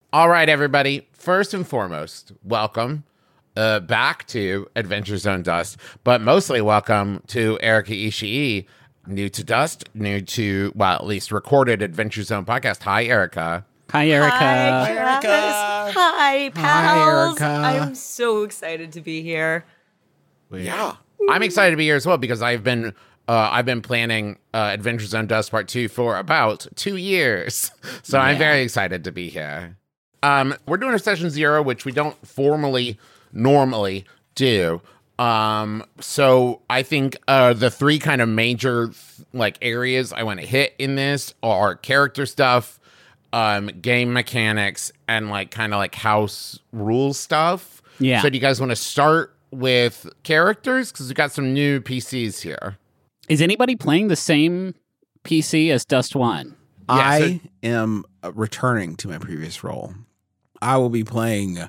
All right, everybody. First and foremost, welcome back to Adventure Zone Dust, but mostly welcome to Erica Ishii, new to Dust, new to, well, at least recorded Adventure Zone podcast. Hi, Erica. Hi, Erica. Hi, Erica. Hi, pals. Erica. I'm so excited to be here. Yeah. I'm excited to be here as well because I've been planning Adventure Zone Dust Part 2 for about 2 years. So I'm very excited to be here. We're doing a session 0, which we don't normally do. So I think the three kind of major areas I want to hit in this are character stuff, game mechanics, and house rules stuff. Yeah. So do you guys want to start with characters? Because we've got some new PCs here. Is anybody playing the same PC as Dust 1? I am returning to my previous role. I will be playing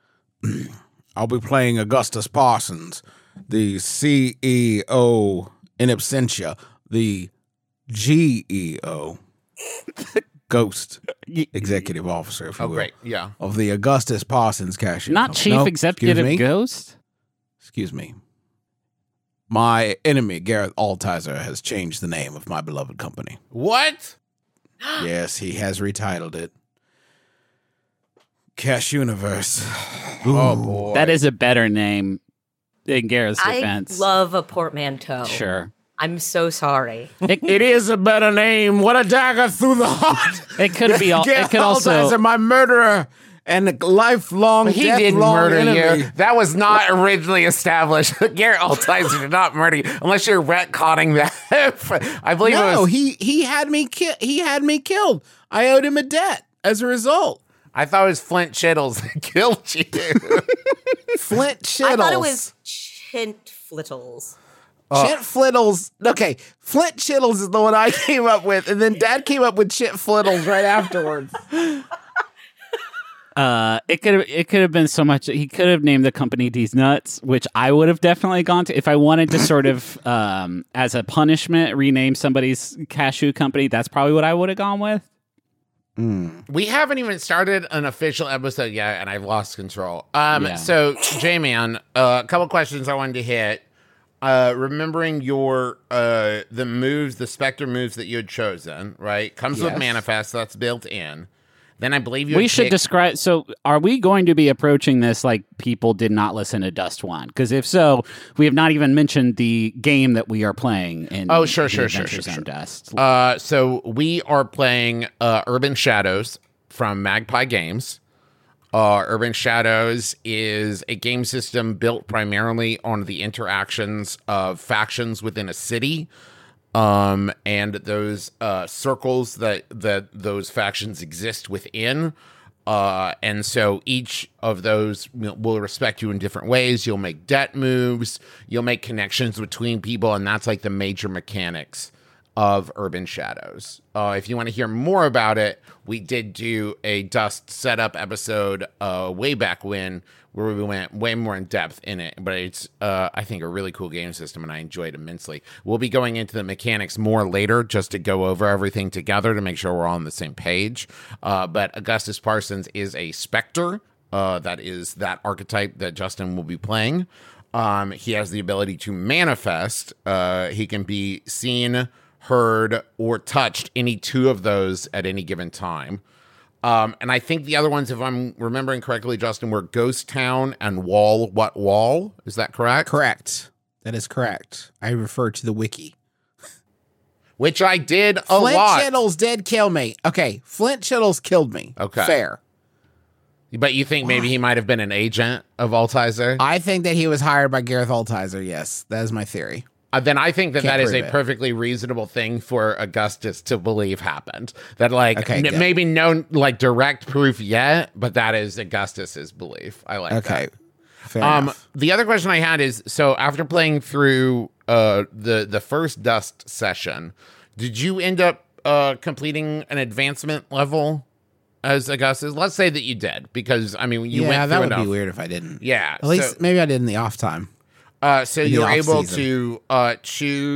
Augustus Parsons, the CEO in absentia, the GEO, Ghost Executive Officer, if you will, Great. Yeah. of the Augustus Parsons Cash. Not Chief Executive Ghost? Excuse me. My enemy, Gareth Altizer, has changed the name of my beloved company. What? Yes, he has retitled it Cash Universe. Oh, boy. That is a better name in Garrett's defense. I love a portmanteau. Sure. I'm so sorry. It is a better name. What a dagger through the heart. It could be all. It could also. Altizer, my murderer and lifelong, He didn't murder enemy. you. That was not originally established. Garrett Altizer did not murder you, unless you're retconning that. I believe it was. he had me he had me killed. I owed him a debt as a result. I thought it was Flint Chittles that killed you. Flint Chittles. I thought it was Chint Flittles. Chit Flittles. Okay, Flint Chittles is the one I came up with, and then Dad came up with Chit Flittles right afterwards. It could have been so much. He could have named the company These Nuts, which I would have definitely gone to if I wanted to sort of, as a punishment, rename somebody's cashew company. That's probably what I would have gone with. We haven't even started an official episode yet, and I've lost control. Yeah. So, J-Man, a couple questions I wanted to hit. Remembering your the moves, the Spectre moves that you had chosen, right? Comes with Yes. Manifest, so that's built in. Then I believe you. We should describe. So, are we going to be approaching this like people did not listen to Dust 1? Because if so, we have not even mentioned the game that we are playing in. Sure. Dust. So we are playing Urban Shadows from Magpie Games. Urban Shadows is a game system built primarily on the interactions of factions within a city, and those circles that those factions exist within. And so each of those will respect you in different ways. You'll make debt moves. You'll make connections between people, and that's like the major mechanics of Urban Shadows. If you want to hear more about it, we did do a Dust setup episode way back when, where we went way more in depth in it. But it's, I think, a really cool game system, and I enjoyed it immensely. We'll be going into the mechanics more later, just to go over everything together to make sure we're all on the same page. But Augustus Parsons is a Spectre. That is that archetype that Justin will be playing. He has the ability to manifest. He can be seen, heard, or touched, any two of those at any given time. And I think the other ones, if I'm remembering correctly, Justin, were Ghost Town and Wall. What Wall? Is that correct? Correct. That is correct. I refer to the wiki. Which I did a Flint lot. Chittles did kill me. Okay, Flint Chittles killed me. Okay. Fair. But you think maybe he might have been an agent of Altizer? I think that he was hired by Gareth Altizer, yes. That is my theory. Then I think that Can't that is a prove it. perfectly reasonable thing for Augustus to believe happened. That Okay, good. maybe no direct proof yet, but that is Augustus's belief. I like that. Okay. Fair enough. The other question I had is, so after playing through the first Dust session, did you end up completing an advancement level as Augustus? Let's say that you did, because I mean you went through that would enough. be weird if I didn't. Yeah, At least maybe I did in the off time. so you're able off-season. to choose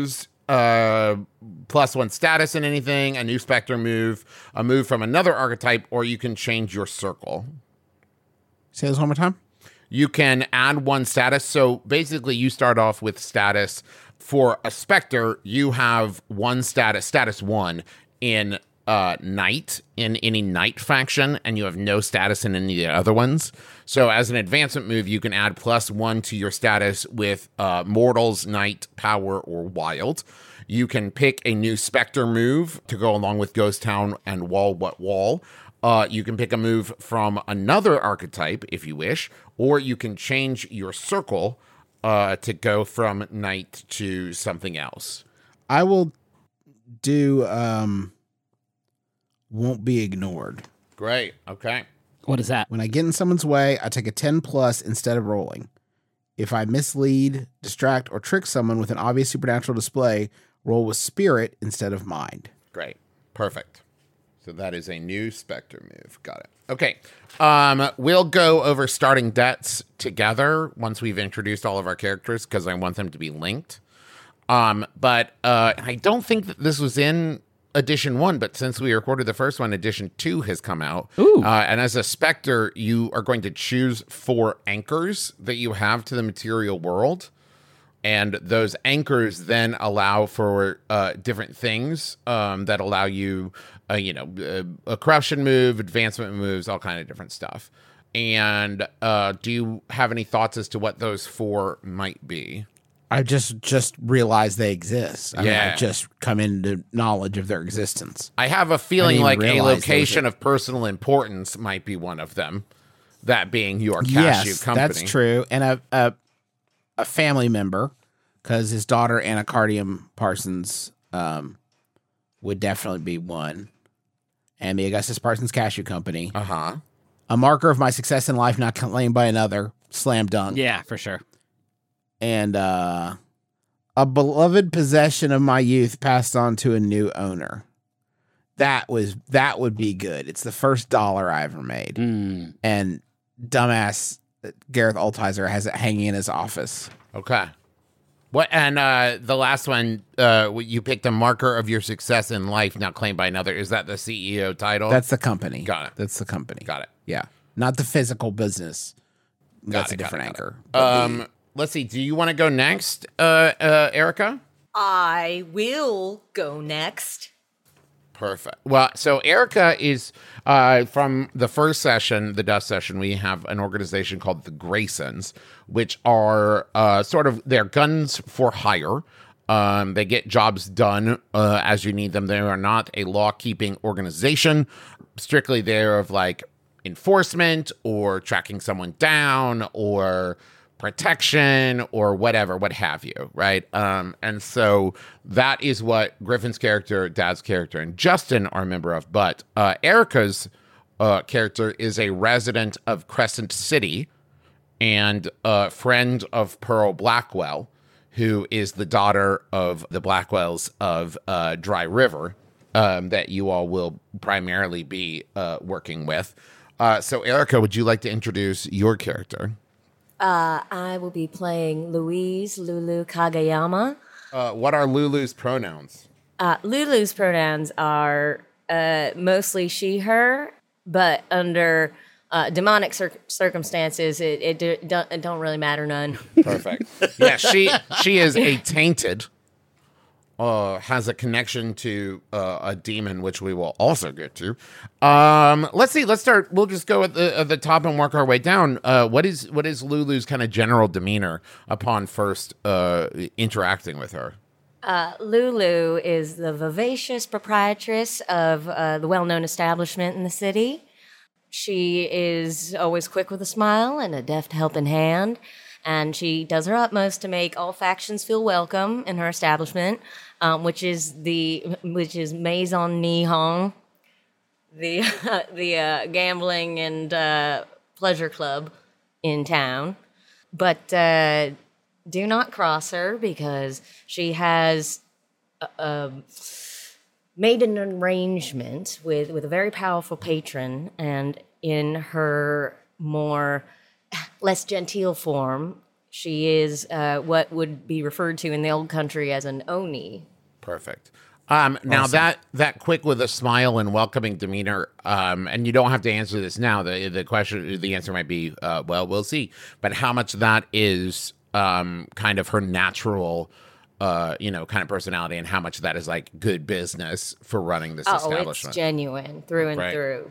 +1 status in anything, a new specter move, a move from another archetype, or you can change your circle. Say this one more time. You can add 1 status. So basically, you start off with status. For a specter, you have 1 status 1 in Knight, in any Knight faction, and you have no status in any of the other ones. So as an advancement move, you can add +1 to your status with Mortals, Knight, Power, or Wild. You can pick a new Spectre move to go along with Ghost Town and Wall What Wall. You can pick a move from another archetype if you wish, or you can change your circle to go from Knight to something else. I will do Won't Be Ignored. Great. Okay. What is that? When I get in someone's way, I take a 10+ instead of rolling. If I mislead, distract, or trick someone with an obvious supernatural display, roll with spirit instead of mind. Great. Perfect. So that is a new Spectre move. Got it. Okay. We'll go over starting debts together once we've introduced all of our characters because I want them to be linked. But I don't think that this was in Edition 1, but since we recorded the first one, Edition 2 has come out. Ooh. And as a Spectre, you are going to choose 4 anchors that you have to the material world. And those anchors then allow for different things that allow you, a corruption move, advancement moves, all kind of different stuff. And do you have any thoughts as to what those 4 might be? I just realized they exist. I mean, Yeah. I just come into knowledge of their existence. I have a feeling didn't like a realize location those of personal importance might be one of them. That being your cashew Yes, company. that's true. And a family member, because his daughter Anacardium Parsons would definitely be one. And the Augustus Parsons Cashew Company. Uh-huh. A marker of my success in life not claimed by another. Slam dunk. Yeah, for sure. And a beloved possession of my youth passed on to a new owner. That would be good. It's the first dollar I ever made. And dumbass Gareth Altizer has it hanging in his office. Okay. What and the last one, you picked a marker of your success in life not claimed by another. Is that the CEO title? That's the company. Got it. That's the company. Got it. Yeah. Not the physical business. That's a different got it. anchor. Let's see. Do you want to go next, Erica? I will go next. Perfect. Well, so Erica is from the first session, the Dust session. We have an organization called the Graysons, which are they're guns for hire. They get jobs done as you need them. They are not a law-keeping organization. Strictly there of like enforcement or tracking someone down or protection or whatever, what have you, right? And so that is what Griffin's character, Dad's character, and Justin are a member of. But Erica's character is a resident of Crescent City and a friend of Pearl Blackwell, who is the daughter of the Blackwells of Dry River that you all will primarily be working with. So Erica, would you like to introduce your character? I will be playing Louise Lulu Kagayama. What are Lulu's pronouns? Lulu's pronouns are mostly she, her, but under demonic circumstances, it don't really matter none. Perfect. Yeah, she is a tainted, has a connection to a demon, which we will also get to. Let's see. Let's start. We'll just go at the top and work our way down. What is Lulu's kind of general demeanor upon first interacting with her? Lulu is the vivacious proprietress of the well-known establishment in the city. She is always quick with a smile and a deft helping hand, and she does her utmost to make all factions feel welcome in her establishment, which is Maison Nihong, the gambling and pleasure club in town. But do not cross her because she has made an arrangement with a very powerful patron, and in her less genteel form, she is what would be referred to in the old country as an oni, Perfect. Now that quick with a smile and welcoming demeanor, and you don't have to answer this now. The answer might be, well, we'll see. But how much that is kind of her natural, kind of personality, and how much that is like good business for running this establishment. It's genuine through and through.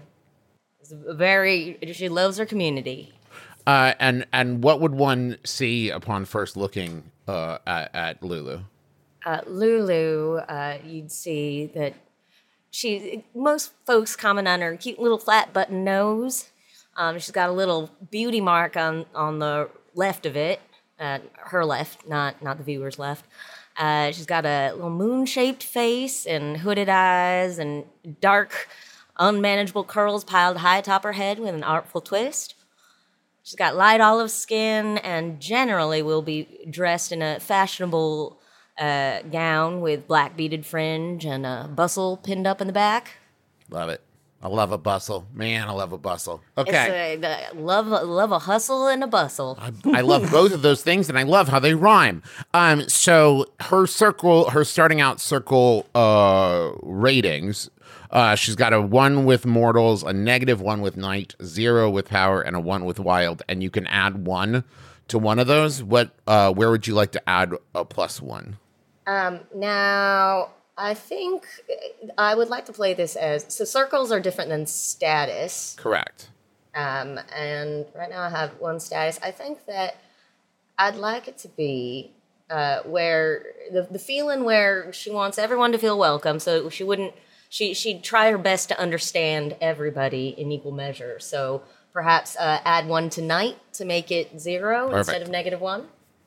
She loves her community. And what would one see upon first looking at Lulu? Lulu, you'd see that most folks comment on her cute little flat button nose. She's got a little beauty mark on the left of it, her left, not the viewer's left. She's got a little moon-shaped face and hooded eyes and dark, unmanageable curls piled high atop her head with an artful twist. She's got light olive skin and generally will be dressed in a fashionable gown with black beaded fringe and a bustle pinned up in the back. Love it. I love a bustle. Man, I love a bustle. Okay. Love a hustle and a bustle. I love both of those things, and I love how they rhyme. So her starting out circle ratings, she's got a 1 with mortals, a -1 with night, 0 with power, and a 1 with wild. And you can add 1 to one of those. Where would you like to add a +1? Now, I think I would like to play this so circles are different than status. Correct. And right now I have 1 status. I think that I'd like it to be where the feeling where she wants everyone to feel welcome, so she'd try her best to understand everybody in equal measure. So perhaps add 1 to night to make it 0 instead of -1.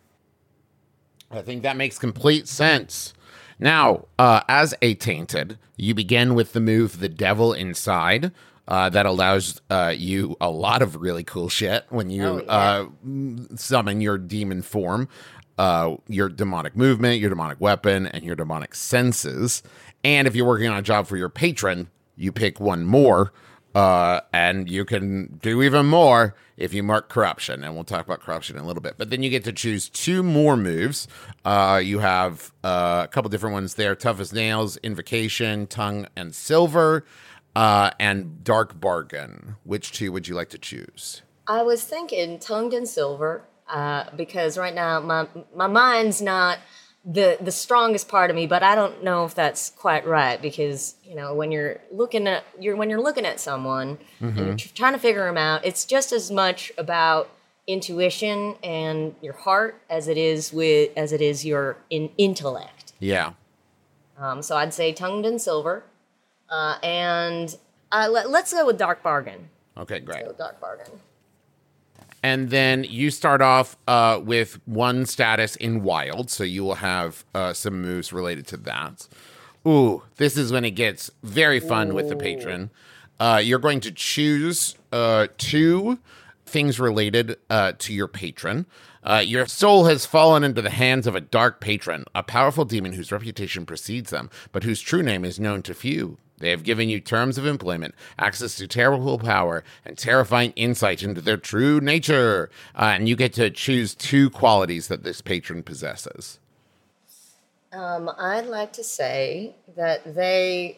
I think that makes complete sense. Now, as a tainted, you begin with the move The Devil Inside. That allows you a lot of really cool shit when you summon your demon form, your demonic movement, your demonic weapon, and your demonic senses. And if you're working on a job for your patron, you pick 1 more, and you can do even more if you mark corruption, and we'll talk about corruption in a little bit. But then you get to choose 2 more moves. You have a couple different ones there: Tough as Nails, Invocation, Tongue and Silver, and Dark Bargain. Which 2 would you like to choose? I was thinking Tongued and Silver, because right now my mind's not the strongest part of me, but I don't know if that's quite right, because when you're looking at someone and you're trying to figure them out, it's just as much about intuition and your heart as it is your intellect. Yeah. So I'd say Tongued and Silver, and let's go with Dark Bargain. Okay, great. Let's go with Dark Bargain. And then you start off with 1 status in Wild, so you will have some moves related to that. Ooh, this is when it gets very fun with the patron. You're going to choose 2 things related to your patron. Your soul has fallen into the hands of a dark patron, a powerful demon whose reputation precedes them, but whose true name is known to few. They have given you terms of employment, access to terrible power, and terrifying insight into their true nature. And you get to choose 2 qualities that this patron possesses. I'd like to say that they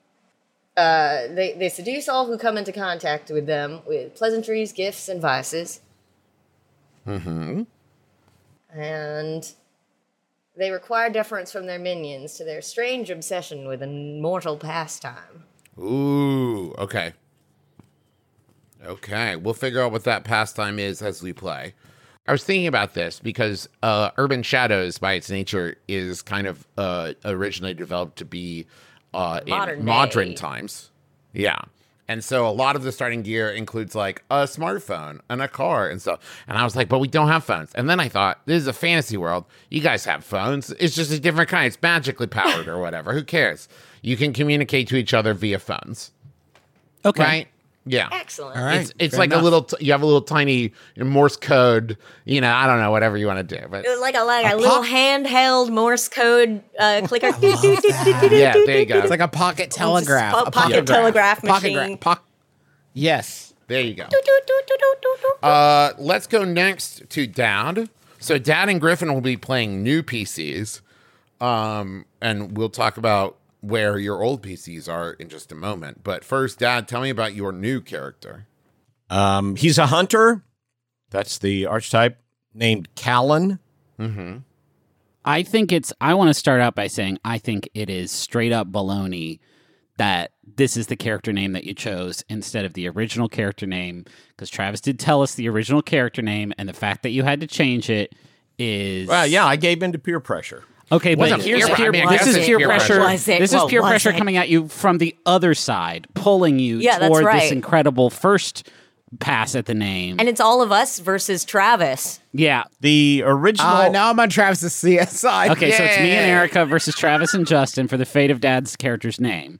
seduce all who come into contact with them with pleasantries, gifts, and vices. Mm-hmm. And they require deference from their minions to their strange obsession with a mortal pastime. Ooh, okay. Okay, we'll figure out what that pastime is as we play. I was thinking about this because Urban Shadows, by its nature, is kind of originally developed to be in modern times. Yeah. And so a lot of the starting gear includes like a smartphone and a car and stuff. And I was like, but we don't have phones. And then I thought, this is a fantasy world. You guys have phones. It's just a different kind. It's magically powered or whatever. Who cares? You can communicate to each other via phones. Okay. Right? Yeah. Excellent. All right. It's like enough. You have a little tiny Morse code, I don't know, whatever you want to do. But like a little handheld Morse code clicker. Yeah, there you go. It's like a pocket telegraph. A pocket telegraph machine. Yes. There you go. Let's go next to Dad. So Dad and Griffin will be playing new PCs. And we'll talk about where your old PCs are in just a moment. But first, Dad, tell me about your new character. He's a hunter. That's the archetype, named Callan. Mm-hmm. I want to start out by saying I think it is straight up baloney that this is the character name that you chose instead of the original character name, because Travis did tell us the original character name, and the fact that you had to change it is... Well, yeah, I gave in to peer pressure. Okay, but Wasn't here's peer- peer, I mean, I this guess is it's peer peer pressure. pressure. Was it? This is Well, peer was pressure it? coming at you from the other side, pulling you Yeah, that's toward right. this incredible first pass at the name. And it's all of us versus Travis. Yeah. The original... Now I'm on Travis's CSI. Okay, so it's me and Yay. Erica versus Travis and Justin for the fate of Dad's character's name.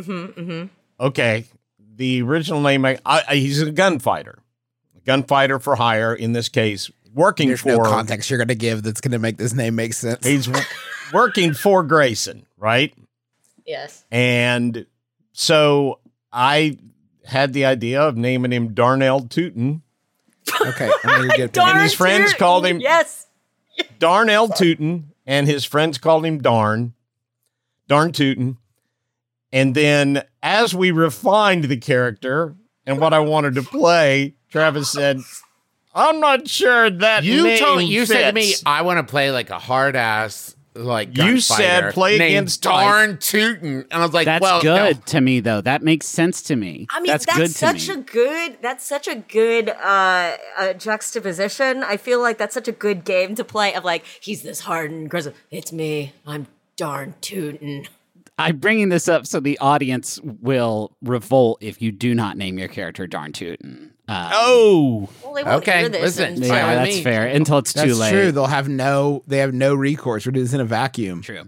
Okay, the original name, he's a gunfighter. Gunfighter for hire, in this case, working There's for... no context you're going to give that's going to make this name make sense. He's working for Grayson, right? Yes. And so I had the idea of naming him Darnell Tootin. Okay. I know you're good. Darn his friends Tootin'. called him- Yes. Darnell Tootin, and his friends called him Darn Tootin. And then as we refined the character and what I wanted to play, Travis said, I'm not sure that You name said to me, fits." I want to play like a hard ass like You gunfighter said play named against Darn Tootin', and I was like, That's well, good no. to me, though. That makes sense to me. I mean, that's good to such me. a good. That's such a good juxtaposition. I feel like that's such a good game to play. Of like, he's this hardened, aggressive. It's me. I'm Darn Tootin'. I'm bringing this up so the audience will revolt if you do not name your character Darn Tootin'. Oh, Well, they won't Okay, hear this. listen. and- Fine Yeah, with that's me. fair. Until it's That's too late. true. They have no recourse. We're doing this in a vacuum. True.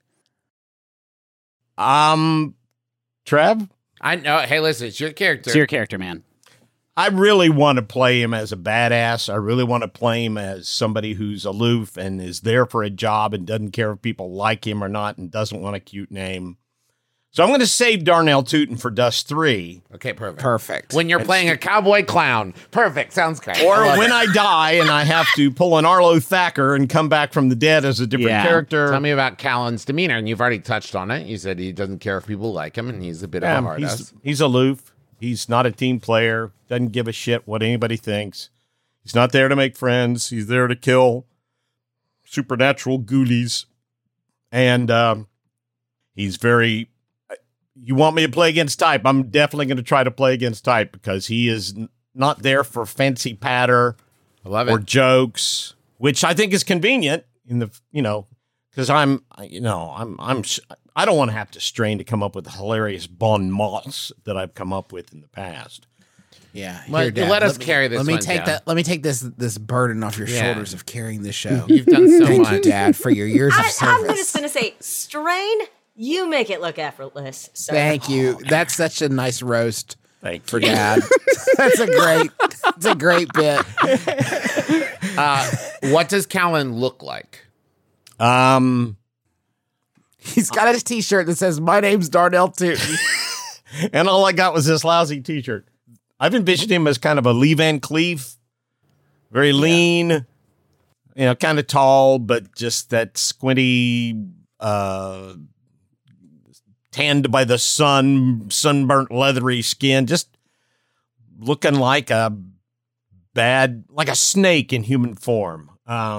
Trev? I know. Hey, listen, it's your character. It's your character, man. I really want to play him as a badass. I really want to play him as somebody who's aloof and is there for a job and doesn't care if people like him or not and doesn't want a cute name. So I'm going to save Darnell Tootin for Dust 3. Okay, perfect. Perfect. When you're playing a cowboy clown, perfect. Sounds great. Or I love when it. I die and I have to pull an Arlo Thacker and come back from the dead as a different Yeah. character. Tell me about Callan's demeanor, and you've already touched on it. You said he doesn't care if people like him, and he's a bit of a hard ass. he's aloof. He's not a team player. Doesn't give a shit what anybody thinks. He's not there to make friends. He's there to kill supernatural ghoulies. And he's very... You want me to play against type? I'm definitely going to try to play against type because he is not there for fancy patter I love or it. jokes, which I think is convenient in the, because I don't want to have to strain to come up with hilarious bon mots that I've come up with in the past. Yeah. Well, Here, Dad, let us carry this Let me one take down. Let me take this burden off your Yeah. shoulders of carrying this show. You've done so Thank much. you, Dad, for your years of I'm just service. going to say, Strain, you make it look effortless, sir. Thank you. That's such a nice roast Thank for you. Dad. That's a great bit. What does Callan look like? He's got his T-shirt that says "My name's Darnell Tootin." And all I got was this lousy t-shirt. I've envisioned him as kind of a Lee Van Cleef, very lean, kind of tall, but just that squinty, tanned by the sun, sunburnt, leathery skin, just looking like a snake in human form.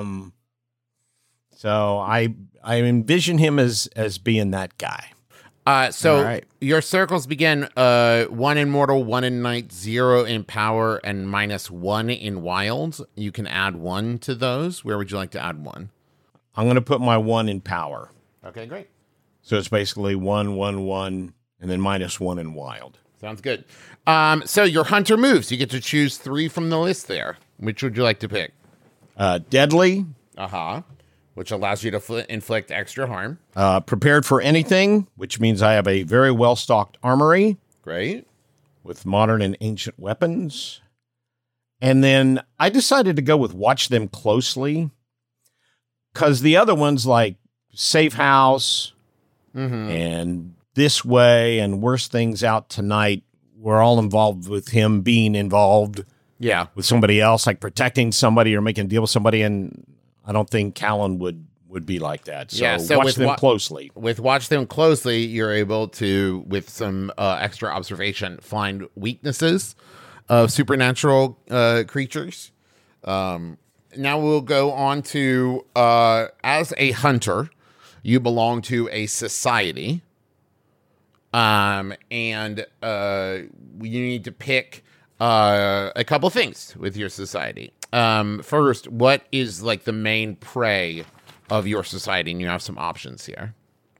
So I envision him as being that guy. So All right. your circles begin 1 in mortal, 1 in night, 0 in power, and -1 in wild. You can add 1 to those. Where would you like to add 1? I'm going to put my 1 in power. Okay, great. So it's basically 1, 1, 1, and then -1 in wild. Sounds good. So your hunter moves. You get to choose 3 from the list there. Which would you like to pick? Deadly, Which allows you to inflict extra harm. prepared for anything, which means I have a very well-stocked armory Great. with modern and ancient weapons. And then I decided to go with watch them closely because the other ones like safe house and this way and worse things out tonight were all involved with him being involved Yeah. with somebody else, like protecting somebody or making a deal with somebody. And I don't think Callan would would be like that. So, Yeah, so watch with them closely. With watch them closely, you're able to, with some extra observation, find weaknesses of supernatural creatures. Now we'll go on to, as a hunter, you belong to a society. And you need to pick a couple things with your society. First, what is like the main prey of your society? And you have some options here.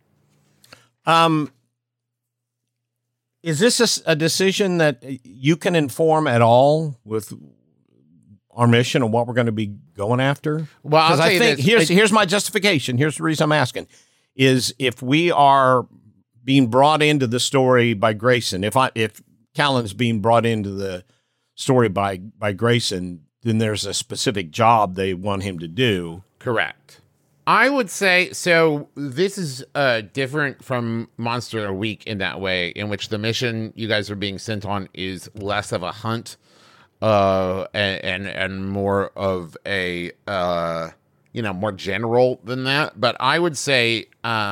Is this a decision that you can inform at all with our mission and what we're going to be going after? Well, I'll because tell I you think this. here's my justification. Here's the reason I'm asking: is if we are being brought into the story by Grayson, if Callan's being brought into the story by Grayson, then there's a specific job they want him to do. Correct. I would say, so this is different from Monster of the Week in that way, in which the mission you guys are being sent on is less of a hunt and more of a, more general than that. But I would say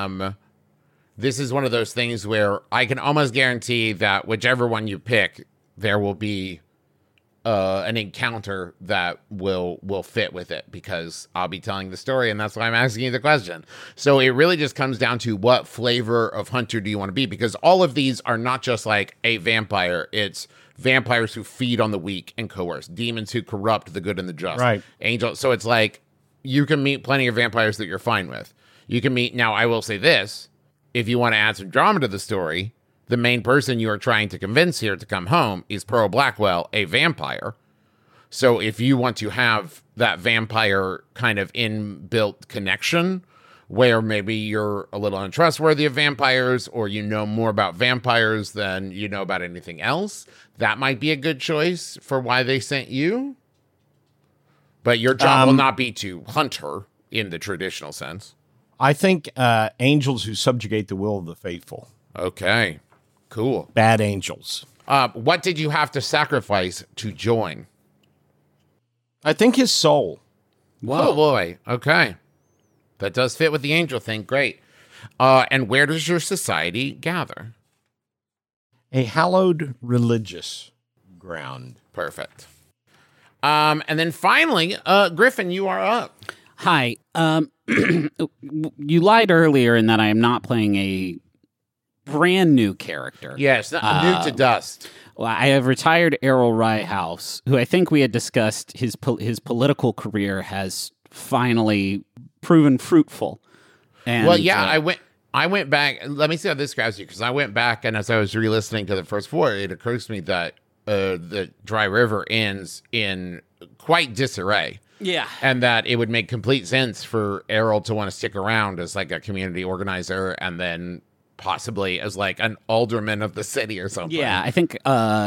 this is one of those things where I can almost guarantee that whichever one you pick, there will be an encounter that will fit with it, because I'll be telling the story, and that's why I'm asking you the question. So it really just comes down to what flavor of hunter do you want to be, because all of these are not just like a vampire. It's vampires who feed on the weak and coerce, demons who corrupt the good and the just, right? Angels. So it's like you can meet plenty of vampires that you're fine with. You can meet, now I will say this, if you want to add some drama to the story, the main person you are trying to convince here to come home is Pearl Blackwell, a vampire. So if you want to have that vampire kind of inbuilt connection where maybe you're a little untrustworthy of vampires, or you know more about vampires than you know about anything else, that might be a good choice for why they sent you. But your job will not be to hunt her in the traditional sense. I think angels who subjugate the will of the faithful. Okay. Cool. Bad angels. What did you have to sacrifice to join? I think his soul. Whoa. Oh, boy. Okay. That does fit with the angel thing. Great. And where does your society gather? A hallowed religious ground. Perfect. And then finally, Griffin, you are up. Hi. You lied earlier in that I am not playing a brand new character. Yes, new to dust. Well, I have retired Errol Ryehouse, who I think we had discussed his political career has finally proven fruitful. And, well, yeah, I went back. Let me see how this grabs you, because I went back, and as I was re-listening to the first four, it occurs to me that the Dry River ends in quite disarray. Yeah. And that it would make complete sense for Errol to want to stick around as like a community organizer, and then possibly as like an alderman of the city or something. Yeah, I think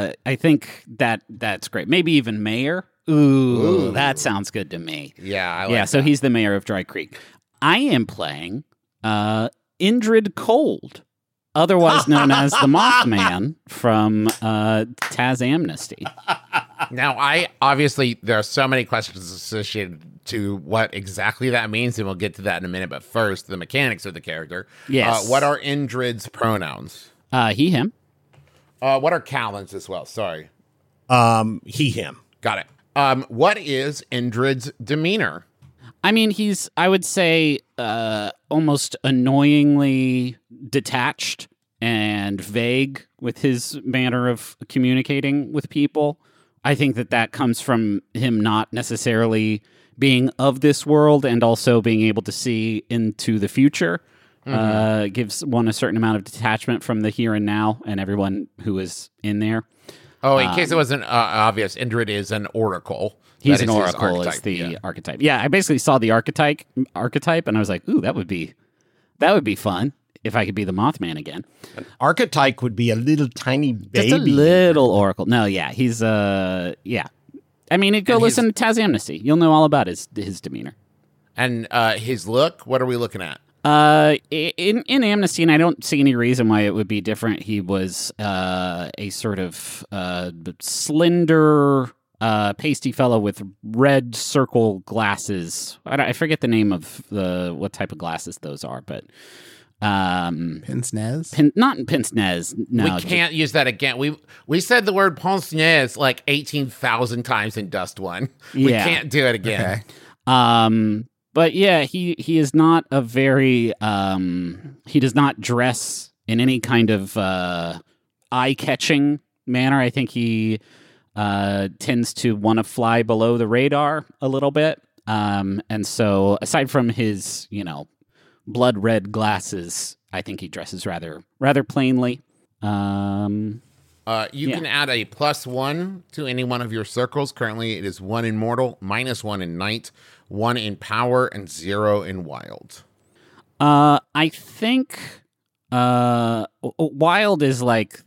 that's great. Maybe even mayor. Ooh, that sounds good to me. Yeah, I like so that. he's the mayor of Dry Creek. I am playing Indrid Cold, otherwise known as the Mothman from Taz Amnesty. Now, there are so many questions associated to what exactly that means, and we'll get to that in a minute. But first, the mechanics of the character. Yes. What are Indrid's pronouns? He, him. What are Callan's as well? Sorry. He, him. Got it. What is Indrid's demeanor? I mean, he's, I would say, almost annoyingly detached and vague with his manner of communicating with people. I think that comes from him not necessarily being of this world, and also being able to see into the future. Gives one a certain amount of detachment from the here and now and everyone who is in there. Oh, in case it wasn't obvious, Indrid is an oracle. He's That an is his oracle, is archetype, the yeah. archetype. Yeah, I basically saw the archetype, and I was like, "Ooh, that would be fun if I could be the Mothman again." Archetype would be a little tiny baby. Just a little oracle. No, yeah, he's yeah. I mean, go And listen to Taz Amnesty. You'll know all about his demeanor. And his look, what are we looking at? In Amnesty, and I don't see any reason why it would be different. He was a sort of slender, pasty fellow with red circle glasses. I forget the name of what type of glasses those are, but Pince nez? Not pince nez. No, we can't use that again. We said the word pince nez like 18,000 times in Dust One. We Yeah. can't do it again. Okay. But yeah, he is not a very he does not dress in any kind of eye-catching manner. I think he tends to want to fly below the radar a little bit. And so aside from his, blood red glasses, I think he dresses rather plainly. You can add a +1 to any one of your circles. Currently, it is 1 in mortal, -1 in night, 1 in power, and 0 in wild. I think wild is like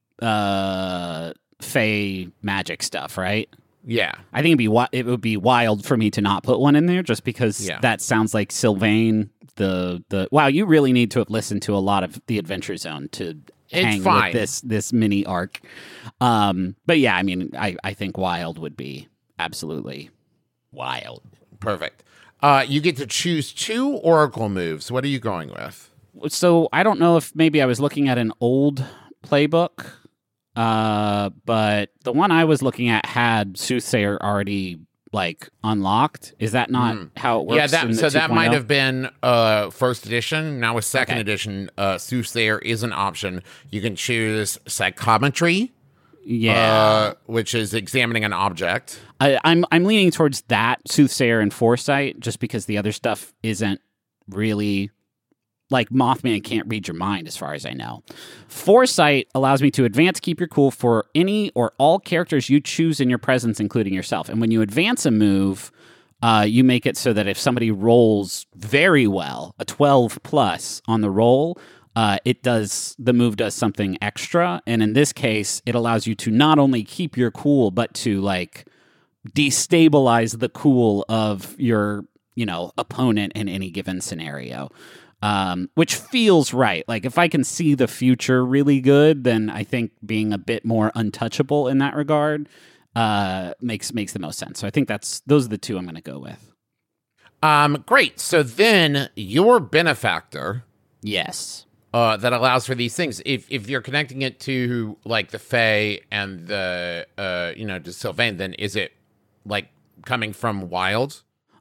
Fey magic stuff, right? Yeah. I think it would be wild for me to not put one in there, just because that sounds like Sylvain. Wow, you really need to have listened to a lot of the Adventure Zone to hang fine. with this mini arc. But yeah, I mean, I think wild would be absolutely wild. Perfect. You get to choose 2 oracle moves. What are you going with? So I don't know if maybe I was looking at an old playbook, but the one I was looking at had Soothsayer already unlocked. Is that not how it works? Yeah, in the so that 2.0? might have been first edition. Now with second edition, Soothsayer is an option. You can choose psychometry, which is examining an object. I'm leaning towards that, Soothsayer and Foresight, just because the other stuff isn't really Mothman can't read your mind, as far as I know. Foresight allows me to advance keep your cool for any or all characters you choose in your presence, including yourself. And when you advance a move, you make it so that if somebody rolls very well, a 12 plus on the roll, the move does something extra. And in this case, it allows you to not only keep your cool, but to destabilize the cool of your, opponent in any given scenario. Which feels right. If I can see the future really good, then I think being a bit more untouchable in that regard makes the most sense. So I think those are the 2 I'm going to go with. Great. So then your benefactor, Yes. that allows for these things. If you're connecting it to the Fae and the to Sylvain, then is it coming from wild?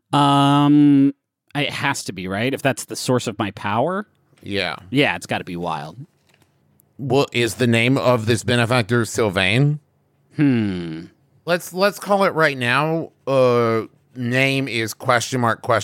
It has to be, right? If that's the source of my power. Yeah. Yeah, it's got to be wild. Well, is the name of this benefactor Sylvain? Let's call it right now. Name is ? Okay.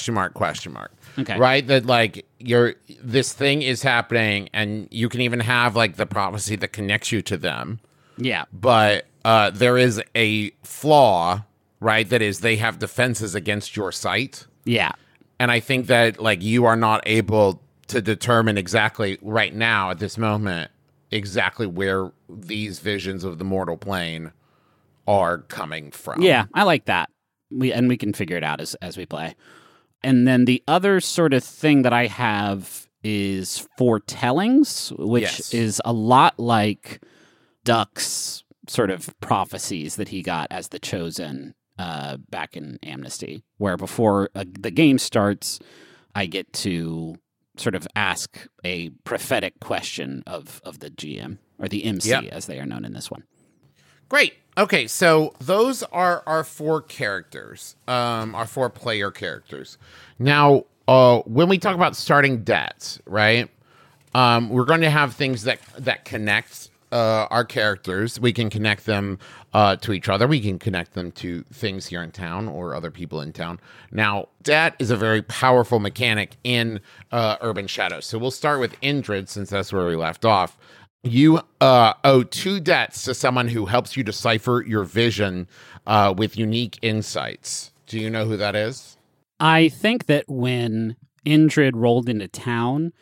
Right? That this thing is happening, and you can even have the prophecy that connects you to them. Yeah. But there is a flaw, right? That is, they have defenses against your sight. Yeah. And I think that you are not able to determine exactly right now at this moment exactly where these visions of the mortal plane are coming from. Yeah, I like that. We can figure it out as we play. And then the other sort of thing that I have is foretellings, which is a lot like Duck's sort of prophecies that he got as the Chosen back in Amnesty, where before the game starts, I get to sort of ask a prophetic question of the GM, or the MC, as they are known in this one. Great. Okay, so those are our 4 characters, our 4 player characters. Now, when we talk about starting debts, right, we're going to have things that connect our characters. We can connect them to each other. We can connect them to things here in town or other people in town. Now, debt is a very powerful mechanic in Urban Shadows. So we'll start with Indrid, since that's where we left off. You owe 2 debts to someone who helps you decipher your vision with unique insights. Do you know who that is? I think that when Indrid rolled into town,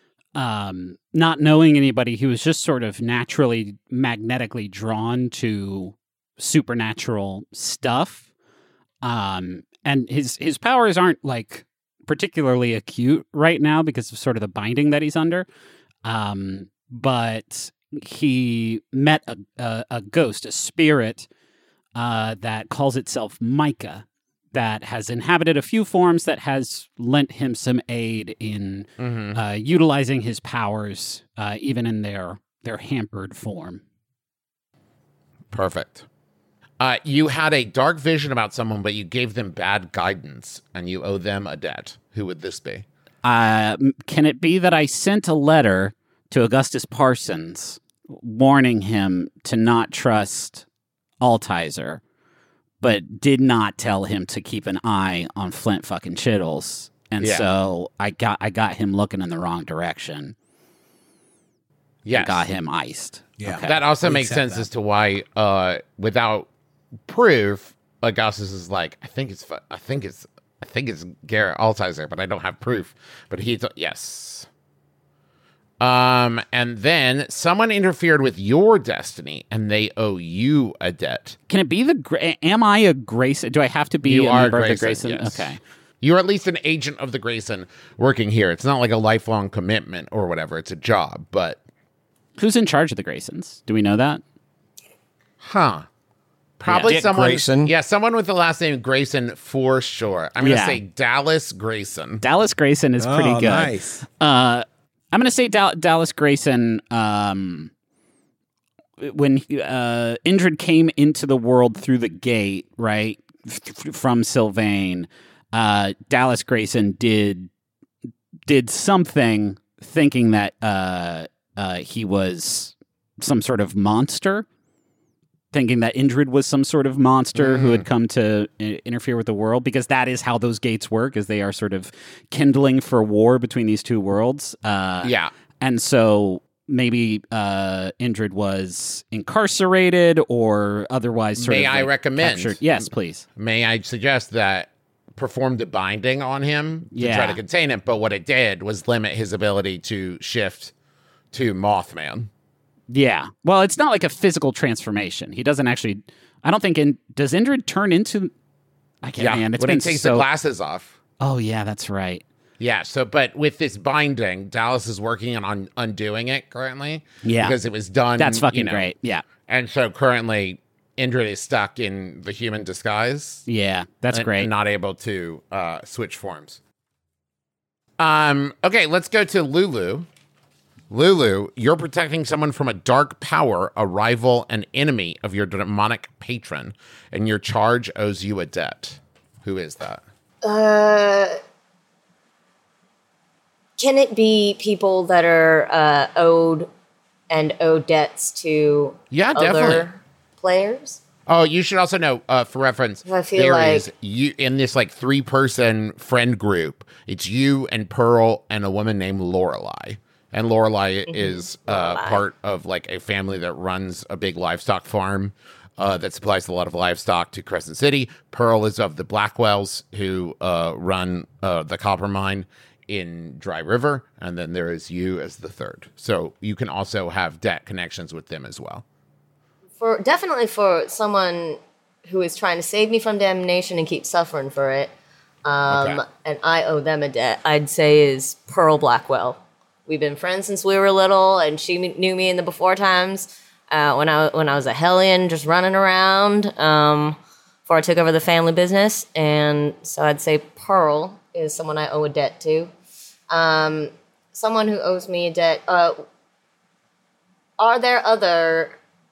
not knowing anybody, he was just sort of naturally magnetically drawn to supernatural stuff. And his powers aren't particularly acute right now because of sort of the binding that he's under. But he met a ghost, a spirit, that calls itself Micah, that has inhabited a few forms, that has lent him some aid in utilizing his powers, even in their hampered form. Perfect. You had a dark vision about someone, but you gave them bad guidance, and you owe them a debt. Who would this be? Can it be that I sent a letter to Augustus Parsons warning him to not trust Altizer, but did not tell him to keep an eye on Flint fucking Chittles? And so I got him looking in the wrong direction. Yes. Got him iced. Yeah. Okay. That also We makes accept sense that. as to why, without proof, Augustus is like, I think it's Garrett Altizer, but I don't have proof. But yes. And then someone interfered with your destiny, and they owe you a debt. Can it be am I a Grayson? Do I have to be You a are member of the Grayson, Grayson? yes. Okay. You're at least an agent of the Grayson working here. It's not like a lifelong commitment or whatever. It's a job, but Who's in charge of the Graysons? Do we know that? probably Dick someone. Grayson. Yeah, someone with the last name Grayson for sure. I'm going to Yeah. say Dallas Grayson. Dallas Grayson is pretty Oh, good. nice. I'm going to say Dallas Grayson. When Indrid came into the world through the gate, right, from Sylvain, Dallas Grayson did something, thinking that he was some sort of monster, thinking that Indrid was some sort of monster who had come to interfere with the world, because that is how those gates work, is they are sort of kindling for war between these two worlds. Yeah. And so maybe Indrid was incarcerated or otherwise sort May of I recommend? captured. Yes, please. May I suggest that performed a binding on him to Yeah. try to contain it, but what it did was limit his ability to shift to Mothman. Yeah. Well, it's not like a physical transformation. He doesn't actually. I don't think. Does Indrid turn into? I can't. Yeah, Man, it's when been he takes so. the glasses off. Oh yeah, that's right. Yeah, so but with this binding, Dallas is working on undoing it currently. Yeah. Because it was done. That's fucking you know, great. Yeah. And so currently Indrid is stuck in the human disguise. Yeah, that's and- great. and not able to switch forms. Okay, let's go to Lulu. Lulu, you're protecting someone from a dark power, a rival, an enemy of your demonic patron, and your charge owes you a debt. Who is that? Can it be people that are owed debts to Yeah, other definitely. players? Oh, you should also know, for reference, I feel there like- is you in this like 3-person friend group. It's you and Pearl and a woman named Lorelei. And Lorelei is part of like a family that runs a big livestock farm that supplies a lot of livestock to Crescent City. Pearl is of the Blackwells, who run the copper mine in Dry River. And then there is you as the third. So you can also have debt connections with them as well. Definitely for someone who is trying to save me from damnation and keep suffering for it, Okay. and I owe them a debt, I'd say is Pearl Blackwell. We've been friends since we were little, and she knew me in the before times when I was a hellion just running around before I took over the family business. And so I'd say Pearl is someone I owe a debt to. Someone who owes me a debt. Are there other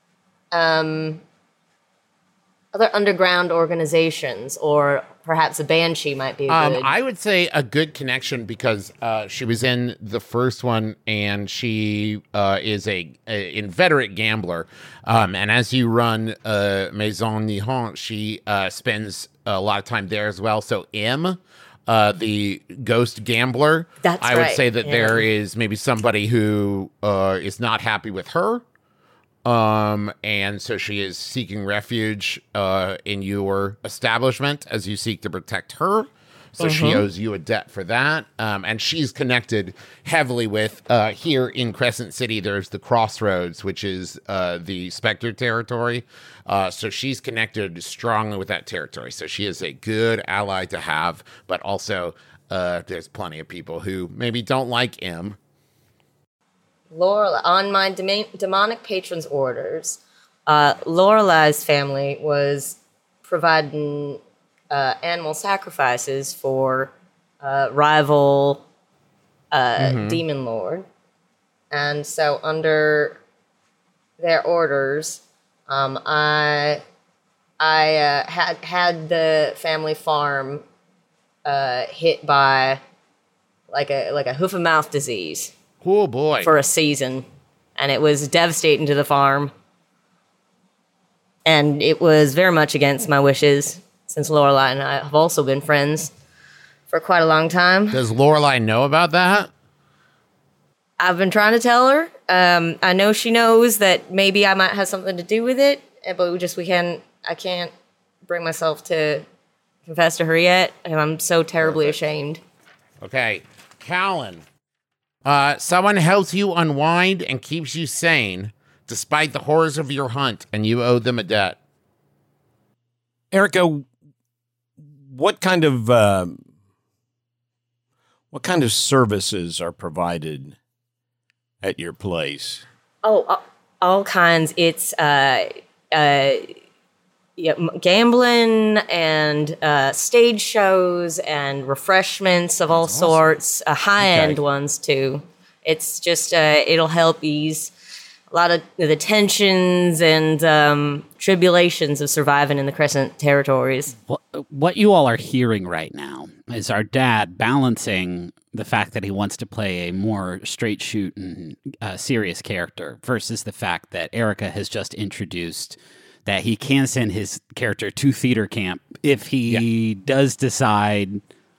underground organizations, or perhaps a Banshee might be a good. I would say a good connection because she was in the first one, and she is a inveterate gambler. And as you run Maison Nihon, she spends a lot of time there as well. So M, the ghost gambler, That's I would right, say that yeah. there is maybe somebody who is not happy with her. And so she is seeking refuge in your establishment as you seek to protect her. So she owes you a debt for that. And she's connected heavily with here in Crescent City. There's the Crossroads, which is the Spectre territory. So she's connected strongly with that territory. So she is a good ally to have, but also there's plenty of people who maybe don't like M. Laura, on my demonic patron's orders, Lorelai's family was providing animal sacrifices for rival demon lord, and so under their orders, I had the family farm hit by like a hoof and mouth disease Oh boy. for a season, and it was devastating to the farm. And it was very much against my wishes, since Lorelai and I have also been friends for quite a long time. Does Lorelai know about that? I've been trying to tell her. I know she knows that maybe I might have something to do with it, but I can't bring myself to confess to her yet, and I'm so terribly ashamed. Okay. Callan. Someone helps you unwind and keeps you sane despite the horrors of your hunt, and you owe them a debt. Erica, what kind of services are provided at your place? Oh, all kinds. It's gambling and stage shows and refreshments of all sorts, high-end ones too. It's just it'll help ease a lot of the tensions and tribulations of surviving in the Crescent territories. What you all are hearing right now is our dad balancing the fact that he wants to play a more straight shooting, serious character versus the fact that Erica has just introduced that he can send his character to theater camp if he does decide.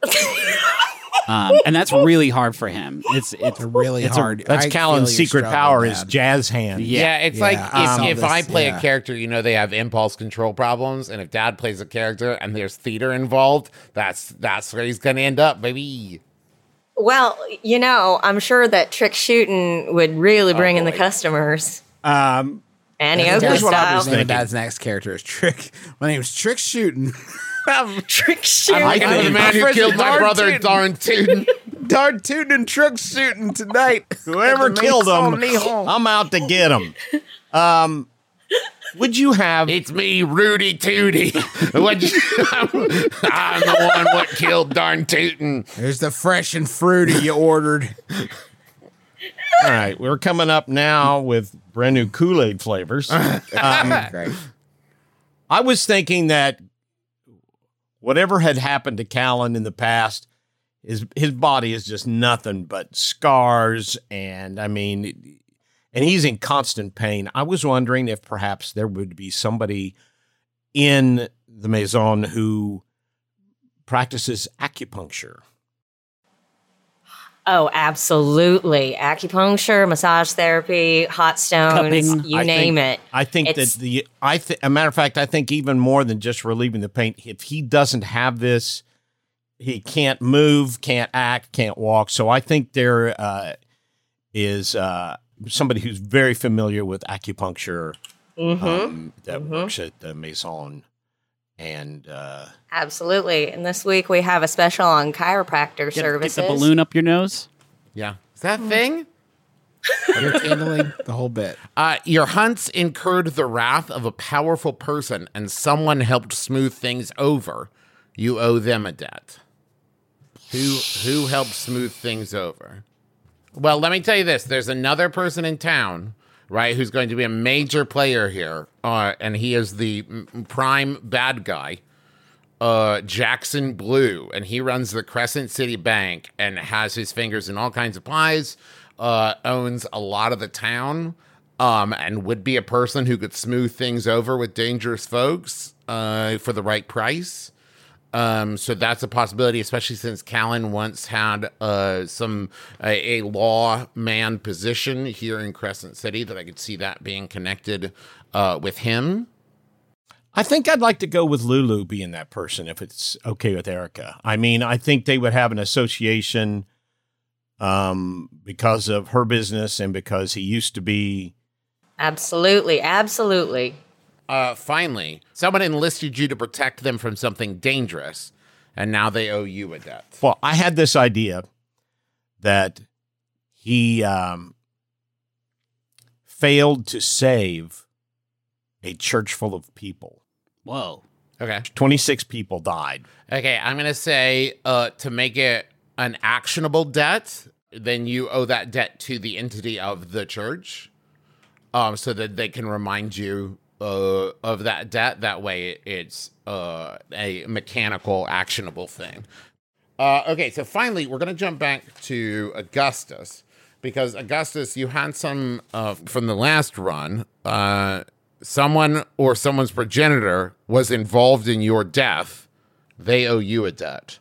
And that's really hard for him. It's really hard. That's I Callan's feel your secret struggle, power Dad. is jazz hand. Yeah, it's Yeah, like I saw if I this, play yeah. a character, they have impulse control problems, and if Dad plays a character and there's theater involved, that's where he's gonna end up, baby. Well, I'm sure that trick shooting would really bring in the customers. Um, Annie Here's Oakley what I style. was The name of thinking. Dad's next character is Trick. My name is Trick Shooting. Trick shooting. I I'm think the man who friends killed are my darn brother, tootin'. darn tootin'. Darn Tootin' and Trick Shooting tonight. Whoever At the killed Maison him, Nihon. I'm out to get him. Would you have? It's me, Rudy Tooty. I'm the one what killed darn tootin'. There's the fresh and fruity you ordered. All right, we're coming up now with brand new Kool-Aid flavors. Great. I was thinking that whatever had happened to Callan in the past, his body is just nothing but scars, and he's in constant pain. I was wondering if perhaps there would be somebody in the Maison who practices acupuncture. Oh, absolutely. Acupuncture, massage therapy, hot stones, Cupping. you name it. I think It's- a matter of fact, I think even more than just relieving the pain, if he doesn't have this, he can't move, can't act, can't walk. So I think there is somebody who's very familiar with acupuncture that works at the Maison. And Absolutely. And this week we have a special on chiropractor get services. the balloon up your nose. Yeah. Is that a thing? You're handling the whole bit. Your hunts incurred the wrath of a powerful person, and someone helped smooth things over. You owe them a debt. Who helped smooth things over? Well, let me tell you this. There's another person in town, right, who's going to be a major player here, and he is the prime bad guy, Jackson Blue, and he runs the Crescent City Bank and has his fingers in all kinds of pies, owns a lot of the town, and would be a person who could smooth things over with dangerous folks for the right price. So that's a possibility, especially since Callan once had a lawman position here in Crescent City, that I could see that being connected with him. I think I'd like to go with Lulu being that person if it's okay with Erica. I think they would have an association because of her business and because he used to be. Absolutely. Absolutely. Finally, someone enlisted you to protect them from something dangerous, and now they owe you a debt. Well, I had this idea that he failed to save a church full of people. Whoa. Okay. 26 people died. Okay, I'm going to say to make it an actionable debt, then you owe that debt to the entity of the church so that they can remind you of that debt. That way it's a mechanical, actionable thing. Okay, so finally, we're going to jump back to Augustus. Because, Augustus, you had some from the last run. Someone or someone's progenitor was involved in your death. They owe you a debt.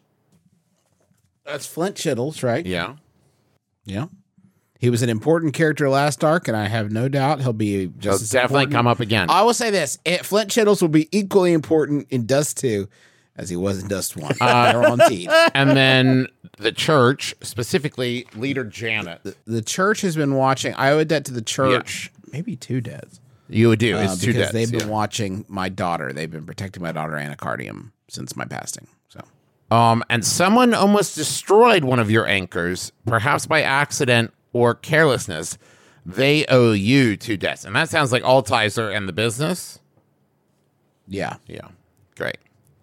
That's Flint Chittles, right? Yeah. Yeah. He was an important character last arc, and I have no doubt he'll be just He'll as definitely important. come up again. I will say this. Flint Chittles will be equally important in Dust 2 as he was in Dust 1. They're on team. And then the church, specifically leader Janet. The church has been watching. I owe a debt to the church. Maybe 2 debts. You would do. It's 2 because debts. they've been watching my daughter. They've been protecting my daughter, Anacardium, since my passing. So, and someone almost destroyed one of your anchors, perhaps by accident or carelessness. They owe you 2 debts. And that sounds like Altizer and the business. yeah. Yeah. Great.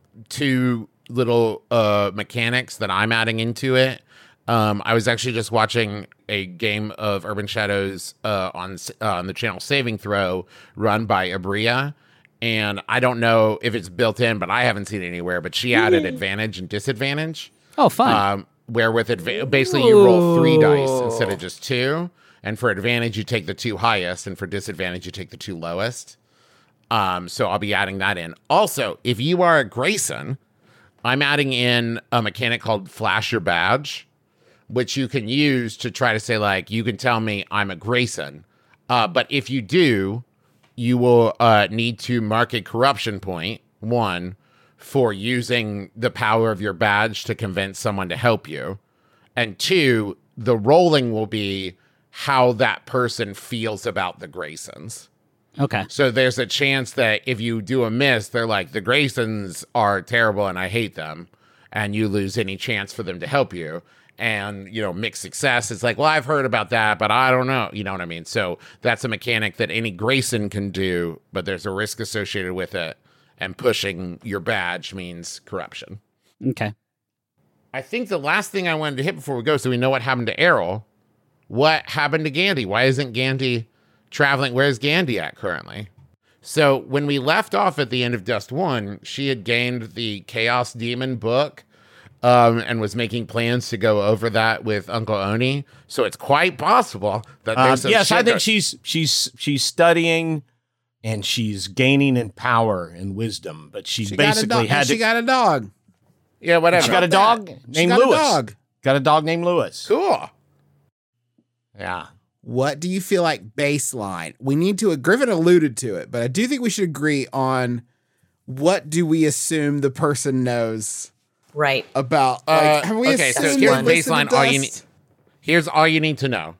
2 little mechanics that I'm adding into it. I was actually just watching a game of Urban Shadows on the channel Saving Throw run by Abria. And I don't know if it's built in, but I haven't seen it anywhere. But she added advantage and disadvantage. Oh, fun. Where with basically you roll 3 dice instead of just 2. And for advantage, you take the 2 highest. And for disadvantage, you take the 2 lowest. So I'll be adding that in. Also, if you are a Grayson, I'm adding in a mechanic called Flash Your Badge, which you can use to try to say, like, you can tell me I'm a Grayson. But if you do, you will need to mark a corruption point, 1, for using the power of your badge to convince someone to help you. And 2, the rolling will be how that person feels about the Graysons. Okay. So there's a chance that if you do a miss, they're like, the Graysons are terrible and I hate them. And you lose any chance for them to help you. And, mixed success, it's like, well, I've heard about that, but I don't know. You know what I mean? So that's a mechanic that any Grayson can do, but there's a risk associated with it. And pushing your badge means corruption. Okay. I think the last thing I wanted to hit before we go, so we know what happened to Errol. What happened to Gandhi? Why isn't Gandhi traveling? Where's Gandhi at currently? So when we left off at the end of Dust 1, she had gained the Chaos Demon book and was making plans to go over that with Uncle Oni. So it's quite possible that there's some yes, shit I think that- she's studying and she's gaining in power and wisdom, but she's basically had to. She got a dog. Yeah, whatever. She got a dog She named got a Lewis. dog. Got a dog named Lewis. Cool. Yeah. What do you feel like baseline? We need to. Griffin alluded to it, but I do think we should agree on what do we assume the person knows Right. about. Have we okay, so assumed here's they listen to baseline. All you need. Dust? Here's all you need to know.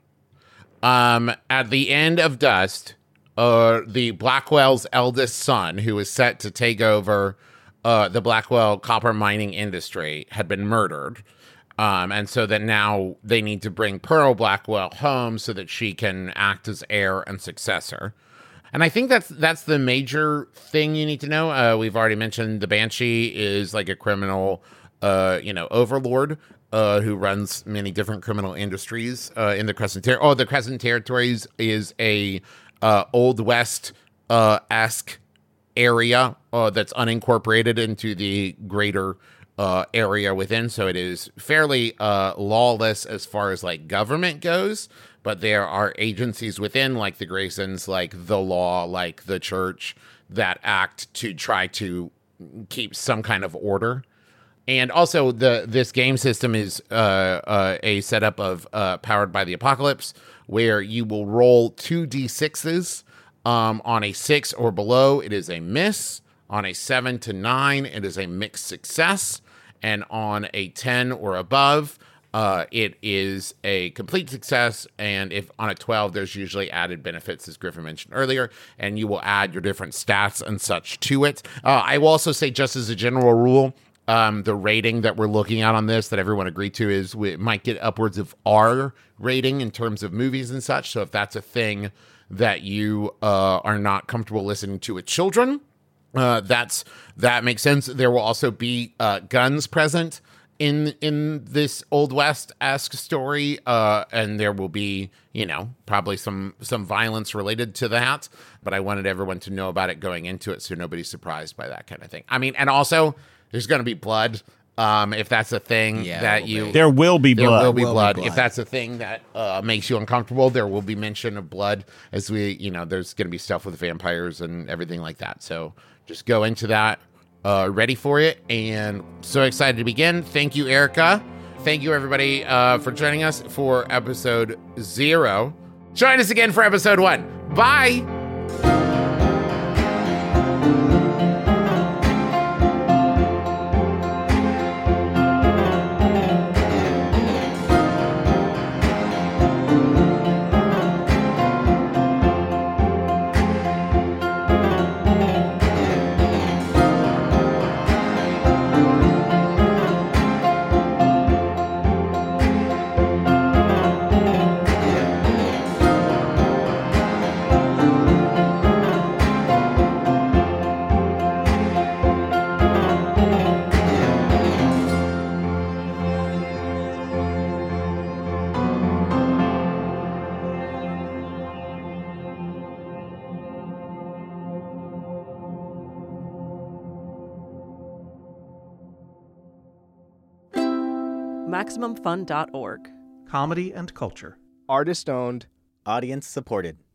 At the end of Dust, the Blackwell's eldest son, who was set to take over the Blackwell copper mining industry, had been murdered. And so that now they need to bring Pearl Blackwell home so that she can act as heir and successor. And I think that's the major thing you need to know. We've already mentioned the Banshee is like a criminal, overlord who runs many different criminal industries in the Crescent Territories. Oh, the Crescent Territories is a Old West esque area that's unincorporated into the greater area within. So it is fairly lawless as far as like government goes. But there are agencies within, like the Graysons, like the law, like the church, that act to try to keep some kind of order. And also, this game system is a setup of Powered by the Apocalypse, where you will roll 2d6s. On a 6 or below, it is a miss. On a 7 to 9, it is a mixed success. And on a 10 or above, it is a complete success. And if on a 12, there's usually added benefits, as Griffin mentioned earlier, and you will add your different stats and such to it. I will also say, just as a general rule, the rating that we're looking at on this that everyone agreed to is we might get upwards of R rating in terms of movies and such. So if that's a thing that you are not comfortable listening to with children. That makes sense. There will also be guns present in this Old West-esque story, and there will be, probably some violence related to that. But I wanted everyone to know about it going into it, so nobody's surprised by that kind of thing. I mean, and also there's going to be blood. If that's a thing that you... There will be blood. There will be blood. If that's a thing that makes you uncomfortable, there will be mention of blood as we, there's going to be stuff with vampires and everything like that. So just go into that ready for it. And so excited to begin. Thank you, Erica. Thank you, everybody, for joining us for episode 0. Join us again for episode 1. Bye. MaximumFun.org. Comedy and culture. Artist owned. Audience supported.